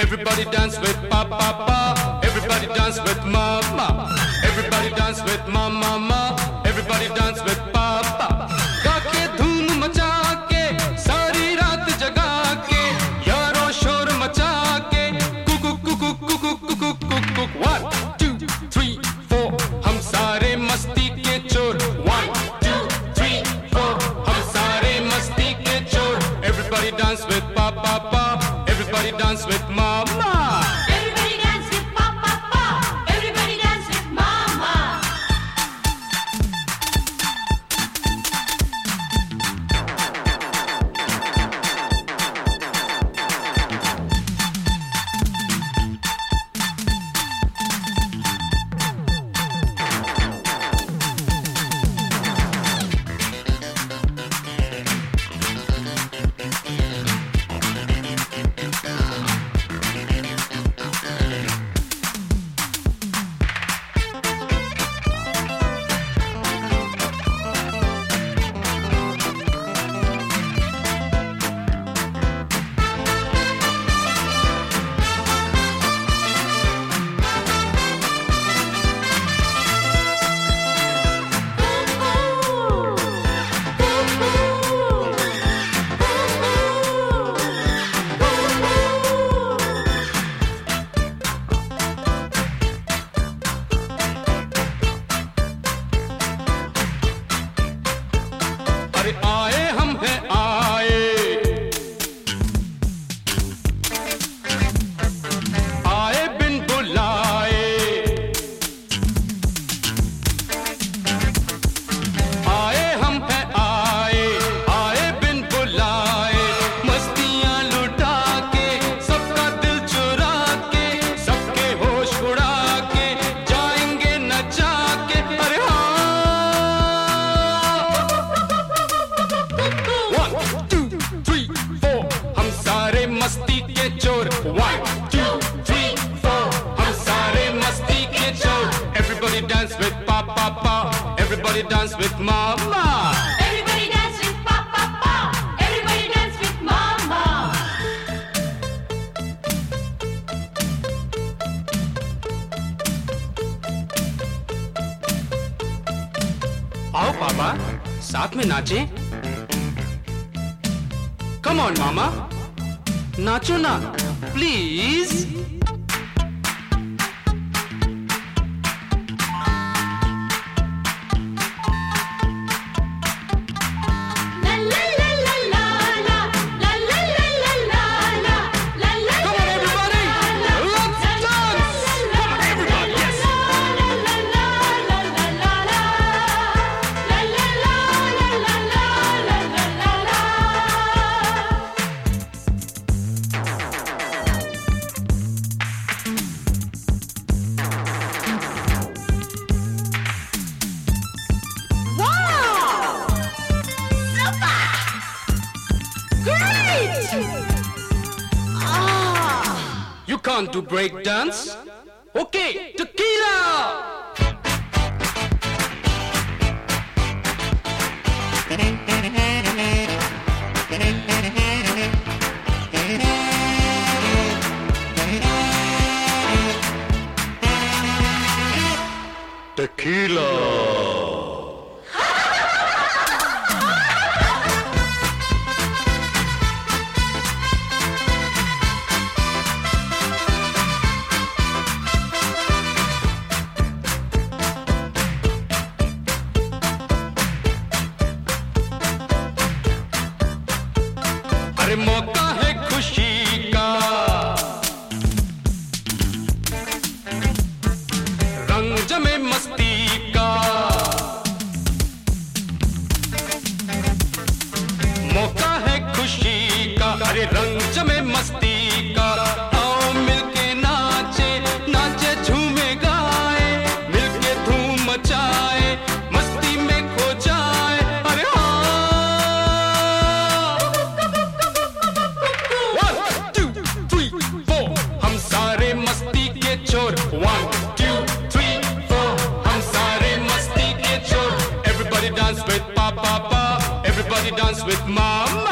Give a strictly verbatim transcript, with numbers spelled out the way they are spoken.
Everybody dance with Papa, Papa. Everybody dance with Mama. Everybody dance with Mama, Mama. Everybody dance with Papa. गाके धूम मचा के सारी रात जगा के यारों शोर मचा के Kuku Kuku Kuku Kuku Kuku one two three four हम सारे मस्ती के चोर one two three four हम सारे मस्ती के चोर. Everybody dance with Papa, Papa. Everybody dance with Mama. Everybody dance with Papa, Papa. Everybody dance with Mama. आए हम हैं आए आए बिन बुलाए आए हम हैं आए आए बिन बुलाए मस्तियां लुटा के सबका दिल चुरा के सबके होश उड़ा के जाएंगे नचा के. अरे हाँ मस्ती के चोर one two three four हम सारे मस्ती के चोर. Everybody dance with Papa, Papa. Everybody dance with Mama. Everybody dance with Papa, Papa. Everybody dance with Mama. आओ पापा साथ में नाचें. Come on मामा नाचो ना please. You can't do break dance? Okay, tequila! Tequila! अरे मौका है खुशी का रंग जमे मस्ती का. मौका है खुशी का अरे रंग जमे मस्ती का. आओ मिलके नाचे नाचे झूमे गाए मिलके धूम मचाए मस्ती में खो जाए. अरे चोर one two three four हम सारे मस्ती के चोर. Everybody dance with Papa, Papa. Everybody dance with Mama.